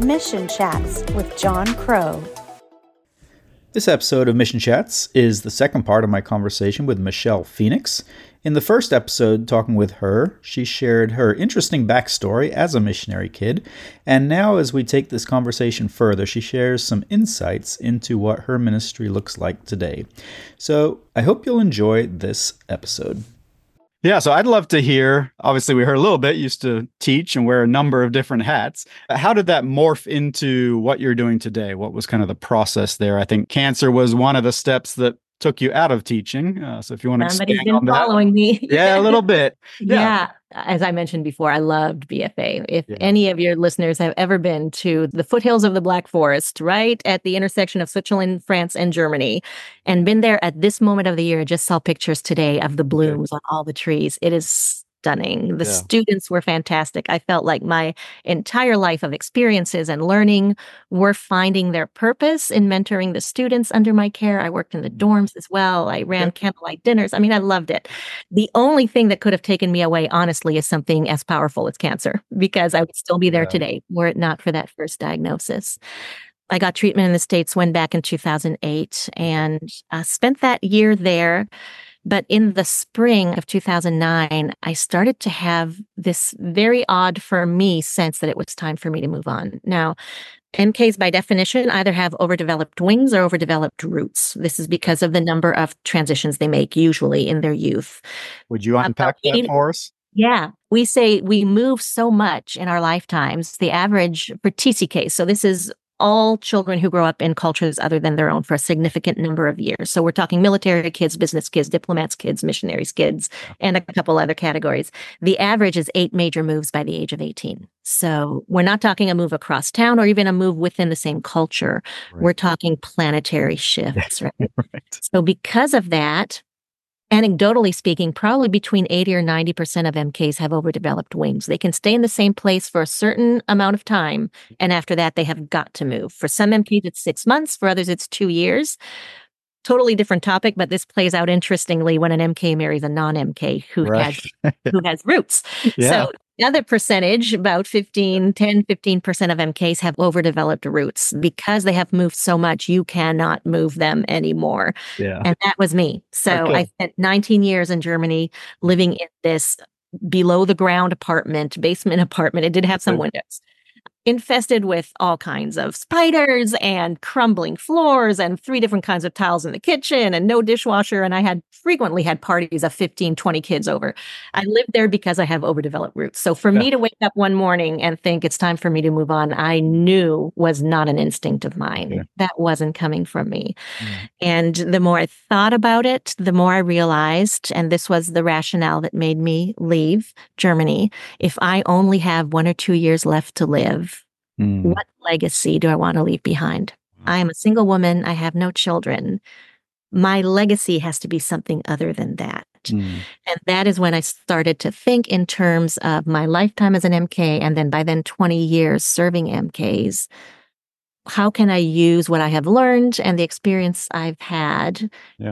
Mission Chats with John Crow. This episode of Mission Chats is the second part of my conversation with Michelle Phoenix. In the first episode, talking with her, she shared her interesting backstory as a missionary kid, and now as we take this conversation further, she shares some insights into what her ministry looks like today. So I hope you'll enjoy this episode. Yeah, so I'd love to hear, obviously we heard a little bit, used to teach and wear a number of different hats. How did that morph into what you're doing today? What was kind of the process there? I think cancer was one of the steps that took you out of teaching. So if you want to expand on that. Following me. Yeah, a little bit. Yeah. As I mentioned before, I loved BFA. If any of your listeners have ever been to the foothills of the Black Forest, right at the intersection of Switzerland, France, and Germany, and been there at this moment of the year, just saw pictures today of the blooms on all the trees. It is stunning. The students were fantastic. I felt like my entire life of experiences and learning were finding their purpose in mentoring the students under my care. I worked in the dorms as well. I ran candlelight dinners. I mean, I loved it. The only thing that could have taken me away, honestly, is something as powerful as cancer, because I would still be there today were it not for that first diagnosis. I got treatment in the States, went back in 2008 and spent that year there. But in the spring of 2009, I started to have this very odd for me sense that it was time for me to move on. Now, MKs by definition either have overdeveloped wings or overdeveloped roots. This is because of the number of transitions they make usually in their youth. Would you unpack that for us? Yeah. We say we move so much in our lifetimes. The average for TCK, so this is all children who grow up in cultures other than their own for a significant number of years. So we're talking military kids, business kids, diplomats kids, missionaries kids, and a couple other categories. The average is 8 major moves by the age of 18. So we're not talking a move across town or even a move within the same culture. Right. We're talking planetary shifts, right? So because of that, anecdotally speaking, probably between 80 or 90% of MKs have overdeveloped wings. They can stay in the same place for a certain amount of time, and after that, they have got to move. For some MKs, it's 6 months. For others, it's 2 years. Totally different topic, but this plays out interestingly when an MK marries a non-MK who has roots. So the other percentage, about 15% of MKs have overdeveloped roots. Because they have moved so much, you cannot move them anymore. And that was me. So I spent 19 years in Germany living in this below the ground basement apartment. It did have some windows. Infested with all kinds of spiders and crumbling floors and 3 different kinds of tiles in the kitchen and no dishwasher. And I had frequently had parties of 15, 20 kids over. I lived there because I have overdeveloped roots. So for me to wake up one morning and think it's time for me to move on, I knew was not an instinct of mine. That wasn't coming from me. And the more I thought about it, the more I realized, and this was the rationale that made me leave Germany, if I only have 1 or 2 years left to live, what legacy do I want to leave behind? I am a single woman. I have no children. My legacy has to be something other than that. And that is when I started to think in terms of my lifetime as an MK, and then by then 20 years serving MKs. How can I use what I have learned and the experience I've had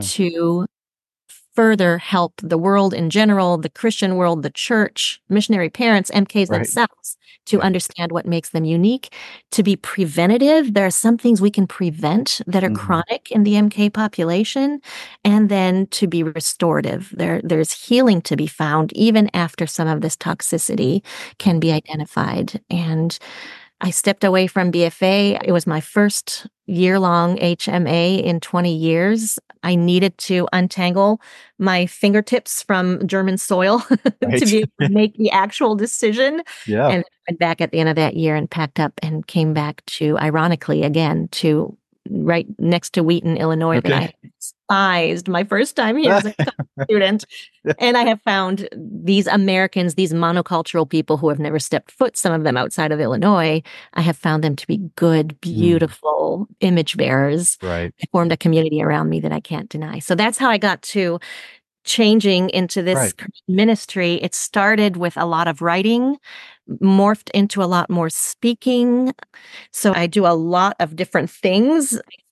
to further help the world in general, the Christian world, the church, missionary parents, MKs themselves, to understand what makes them unique, to be preventative. There are some things we can prevent that are chronic in the MK population, and then to be restorative. There's healing to be found even after some of this toxicity can be identified. And I stepped away from BFA. It was my first year-long HMA in 20 years. I needed to untangle my fingertips from German soil to be able to make the actual decision. And I went back at the end of that year and packed up and came back to, ironically, again, to right next to Wheaton, Illinois, that I despised my first time here as a student. And I have found these Americans, these monocultural people who have never stepped foot, some of them outside of Illinois, I have found them to be good, beautiful image bearers. I formed a community around me that I can't deny. So that's how I got to changing into this ministry. It started with a lot of writing, morphed into a lot more speaking. So I do a lot of different things. I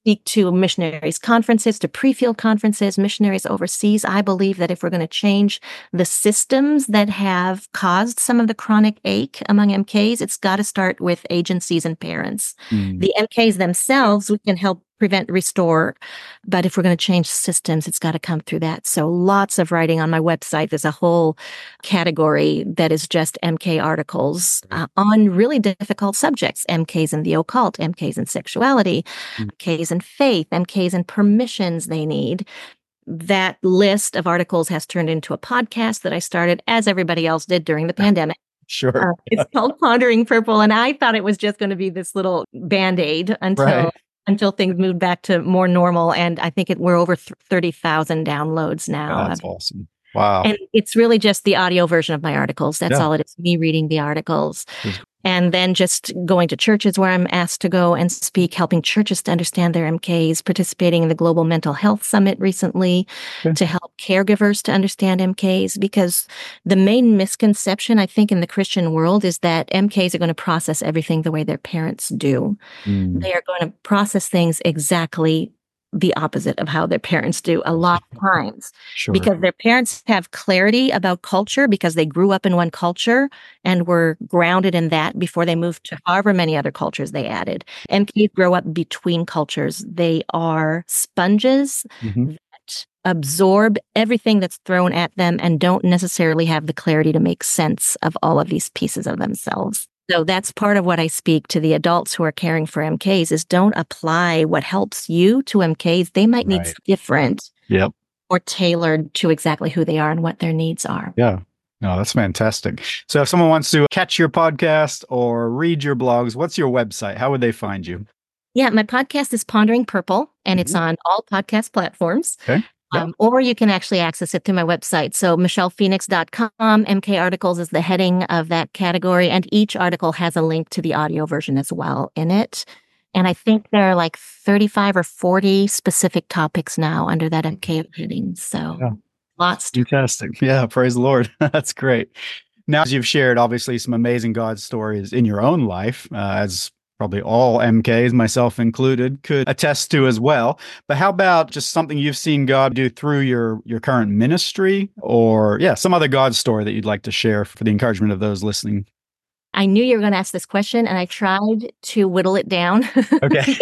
speak to missionaries conferences, to pre-field conferences, missionaries overseas. I believe that if we're going to change the systems that have caused some of the chronic ache among MKs, it's got to start with agencies and parents. The MKs themselves, we can help prevent, restore. But if we're going to change systems, it's got to come through that. So lots of writing on my website. There's a whole category that is just MK articles on really difficult subjects. MKs in the occult, MKs in sexuality, MKs in faith, MKs in permissions they need. That list of articles has turned into a podcast that I started, as everybody else did during the pandemic. Sure. It's called Pondering Purple. And I thought it was just going to be this little Band-Aid until things moved back to more normal. And I think we're over 30,000 downloads now. That's awesome. Wow. And it's really just the audio version of my articles. That's all it is, me reading the articles. And then just going to churches where I'm asked to go and speak, helping churches to understand their MKs, participating in the Global Mental Health Summit recently to help caregivers to understand MKs, because the main misconception, I think, in the Christian world is that MKs are going to process everything the way their parents do. They are going to process things exactly the opposite of how their parents do a lot of times, because their parents have clarity about culture because they grew up in one culture and were grounded in that before they moved to however many other cultures they added. MKs grow up between cultures. They are sponges that absorb everything that's thrown at them and don't necessarily have the clarity to make sense of all of these pieces of themselves. So that's part of what I speak to the adults who are caring for MKs is don't apply what helps you to MKs. They might need different or tailored to exactly who they are and what their needs are. Yeah. No, that's fantastic. So if someone wants to catch your podcast or read your blogs, what's your website? How would they find you? Yeah, my podcast is Pondering Purple, and it's on all podcast platforms. Okay. Or you can actually access it through my website. So michellefenix.com, MK Articles is the heading of that category. And each article has a link to the audio version as well in it. And I think there are like 35 or 40 specific topics now under that MK heading. So lots. Fantastic. Yeah. Praise the Lord. That's great. Now, as you've shared, obviously, some amazing God stories in your own life, as probably all MKs, myself included, could attest to as well. But how about just something you've seen God do through your current ministry, or some other God story that you'd like to share for the encouragement of those listening? I knew you were going to ask this question, and I tried to whittle it down. Okay.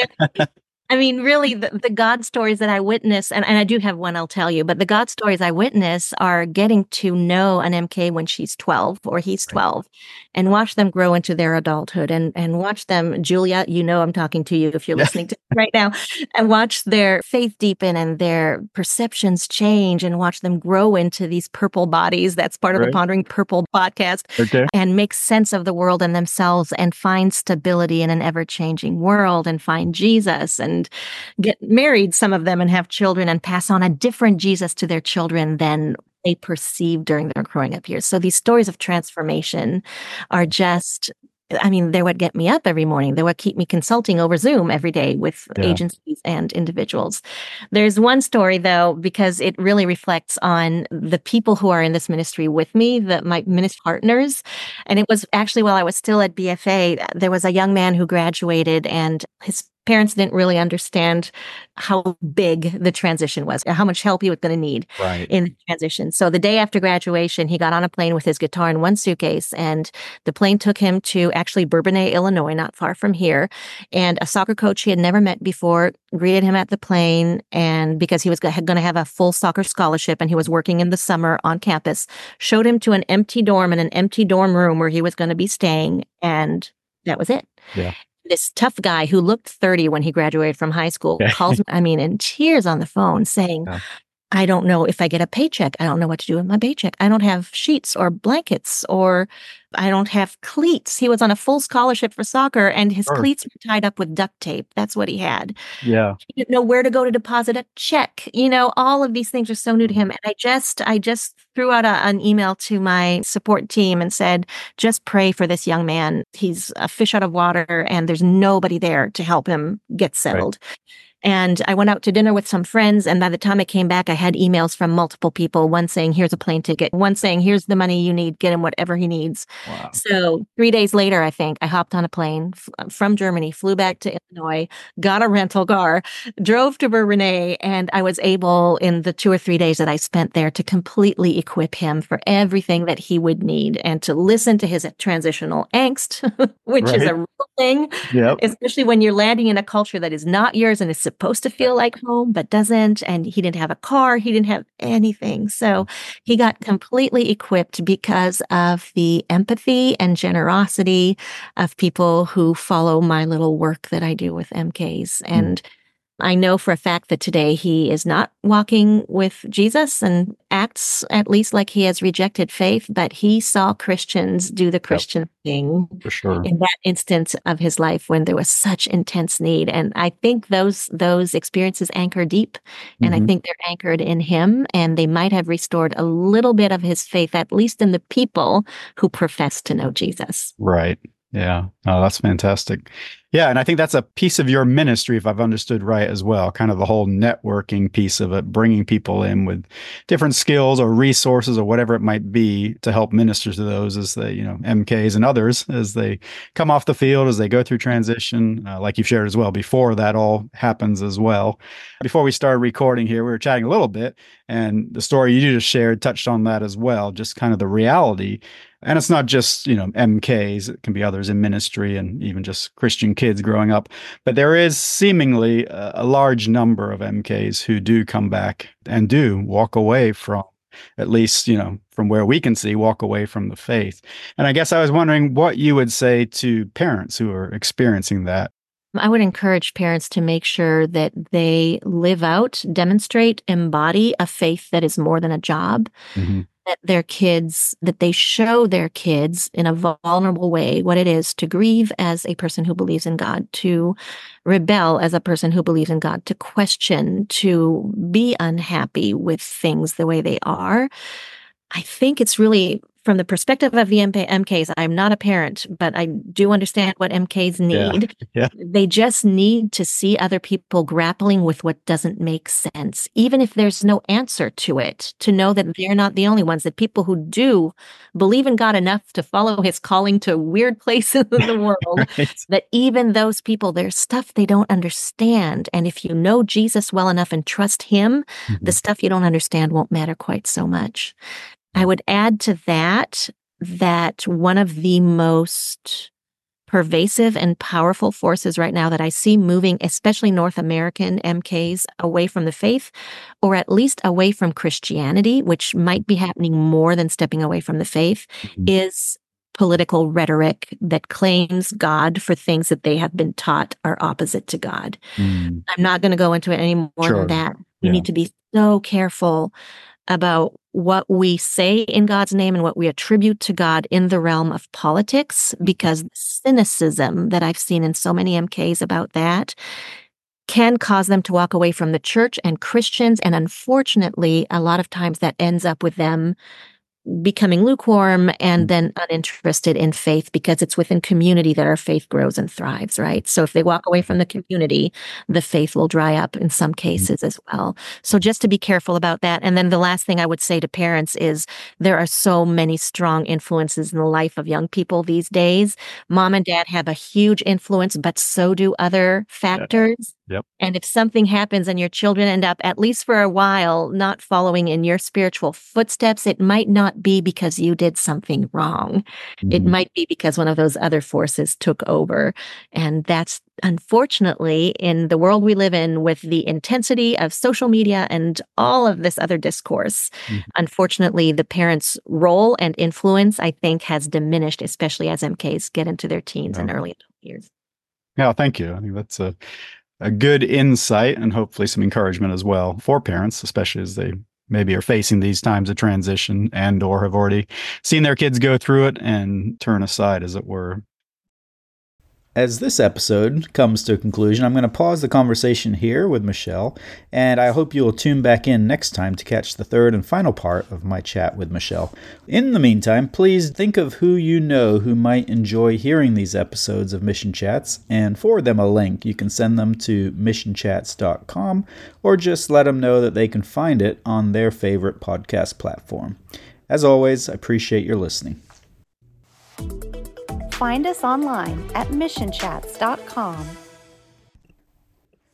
I mean, really, the God stories that I witness, and I do have one I'll tell you, but the God stories I witness are getting to know an MK when she's 12 or he's 12 and watch them grow into their adulthood and watch them, Julia, I'm talking to you if you're listening to me right now, and watch their faith deepen and their perceptions change and watch them grow into these purple bodies. That's part of the Pondering Purple podcast. And make sense of the world and themselves and find stability in an ever-changing world and find Jesus and get married, some of them, and have children and pass on a different Jesus to their children than they perceived during their growing up years. So these stories of transformation are just, they're what get me up every morning. They're what keep me consulting over Zoom every day with agencies and individuals. There's one story, though, because it really reflects on the people who are in this ministry with me, my ministry partners. And it was actually while I was still at BFA, there was a young man who graduated, and his parents didn't really understand how big the transition was, how much help he was going to need in the transition. So the day after graduation, he got on a plane with his guitar in one suitcase, and the plane took him to actually Bourbonnais, Illinois, not far from here. And a soccer coach he had never met before greeted him at the plane, and because he was going to have a full soccer scholarship and he was working in the summer on campus, showed him to an empty dorm and an empty dorm room where he was going to be staying, and that was it. Yeah. This tough guy who looked 30 when he graduated from high school calls me, in tears on the phone saying, I don't know if I get a paycheck. I don't know what to do with my paycheck. I don't have sheets or blankets, or I don't have cleats. He was on a full scholarship for soccer, and his cleats were tied up with duct tape. That's what he had. Yeah. He didn't know where to go to deposit a check. All of these things are so new to him. And I just threw out an email to my support team and said, just pray for this young man. He's a fish out of water, and there's nobody there to help him get settled. And I went out to dinner with some friends. And by the time I came back, I had emails from multiple people, one saying, here's a plane ticket, one saying, here's the money you need, get him whatever he needs. Wow. So 3 days later, I think I hopped on a plane from Germany, flew back to Illinois, got a rental car, drove to Renee, and I was able in the 2 or 3 days that I spent there to completely equip him for everything that he would need and to listen to his transitional angst, which is a real thing, especially when you're landing in a culture that is not yours and is supposed to feel like home, but doesn't. And he didn't have a car. He didn't have anything. So he got completely equipped because of the empathy and generosity of people who follow my little work that I do with MKs. And I know for a fact that today he is not walking with Jesus and acts at least like he has rejected faith, but he saw Christians do the Christian thing for sure in that instance of his life when there was such intense need. And I think those experiences anchor deep, and I think they're anchored in him, and they might have restored a little bit of his faith, at least in the people who profess to know Jesus. Right. Yeah. Oh, that's fantastic. Yeah. And I think that's a piece of your ministry, if I've understood right as well, kind of the whole networking piece of it, bringing people in with different skills or resources or whatever it might be to help minister to those as they, MKs and others, as they come off the field, as they go through transition, like you've shared as well, before that all happens as well. Before we started recording here, we were chatting a little bit, and the story you just shared touched on that as well, just kind of the reality. And it's not just, MKs, it can be others in ministry and even just Christian kids growing up. But there is seemingly a large number of MKs who do come back and do walk away from, at least, from where we can see, walk away from the faith. And I guess I was wondering what you would say to parents who are experiencing that. I would encourage parents to make sure that they live out, demonstrate, embody a faith that is more than a job. That they show their kids in a vulnerable way what it is to grieve as a person who believes in God, to rebel as a person who believes in God, to question, to be unhappy with things the way they are. I think it's really, from the perspective of the MKs, I'm not a parent, but I do understand what MKs need. Yeah. They just need to see other people grappling with what doesn't make sense, even if there's no answer to it, to know that they're not the only ones, that people who do believe in God enough to follow his calling to weird places in the world, that even those people, there's stuff they don't understand. And if you know Jesus well enough and trust him, the stuff you don't understand won't matter quite so much. I would add to that one of the most pervasive and powerful forces right now that I see moving, especially North American MKs, away from the faith, or at least away from Christianity, which might be happening more than stepping away from the faith, is political rhetoric that claims God for things that they have been taught are opposite to God. I'm not going to go into it any more than that. We need to be so careful about what we say in God's name and what we attribute to God in the realm of politics, because the cynicism that I've seen in so many MKs about that can cause them to walk away from the church and Christians. And unfortunately, a lot of times that ends up with them becoming lukewarm and then uninterested in faith, because it's within community that our faith grows and thrives, right? So if they walk away from the community, the faith will dry up in some cases as well. So just to be careful about that. And then the last thing I would say to parents is there are so many strong influences in the life of young people these days. Mom and dad have a huge influence, but so do other factors. And if something happens and your children end up, at least for a while, not following in your spiritual footsteps, it might not be because you did something wrong. It might be because one of those other forces took over. And that's, unfortunately, in the world we live in, with the intensity of social media and all of this other discourse, unfortunately, the parents' role and influence, I think, has diminished, especially as MKs get into their teens and early adult years. Yeah, thank you. I think that's a good insight and hopefully some encouragement as well for parents, especially as they maybe are facing these times of transition and or have already seen their kids go through it and turn aside, as it were. As this episode comes to a conclusion, I'm going to pause the conversation here with Michelle, and I hope you will tune back in next time to catch the third and final part of my chat with Michelle. In the meantime, please think of who you know who might enjoy hearing these episodes of Mission Chats and forward them a link. You can send them to missionchats.com or just let them know that they can find it on their favorite podcast platform. As always, I appreciate your listening. Find us online at missionchats.com